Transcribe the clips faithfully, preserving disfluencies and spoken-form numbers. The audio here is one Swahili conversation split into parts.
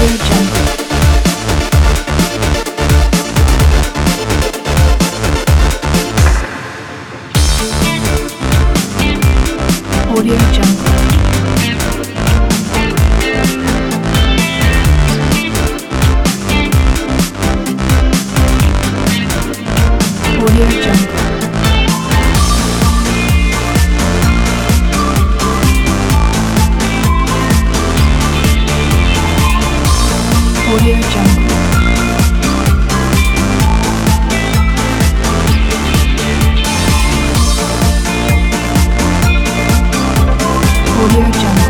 Audio Jungle. Audio Jungle. Audio Jungle. Audio Jungle.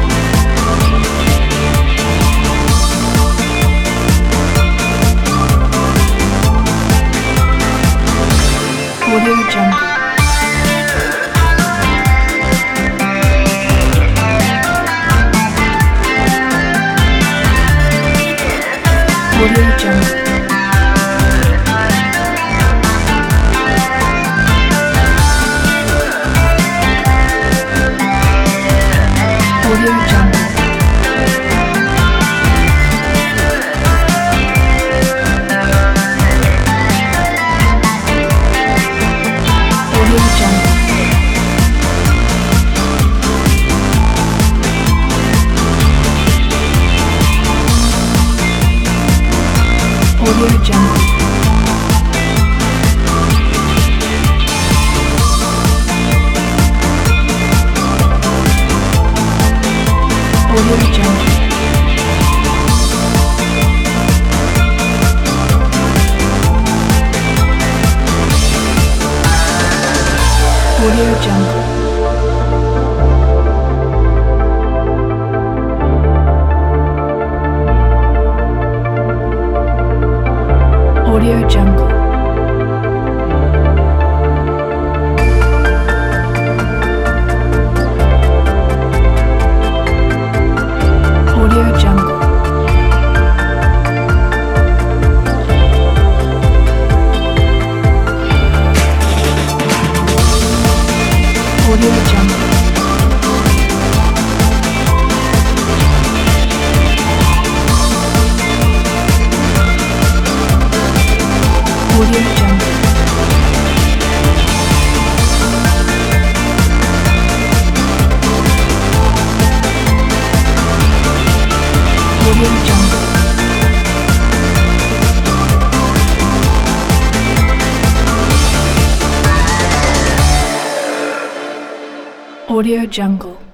Audio Jungle. Audio Jungle. Audio Jungle. Audio Jungle. Audio Jungle. Audio Jungle. Audio Jungle. Audio Jungle. Audio Jungle. Audio Jungle. Audio Jungle. Audio Jungle. Audio Jungle.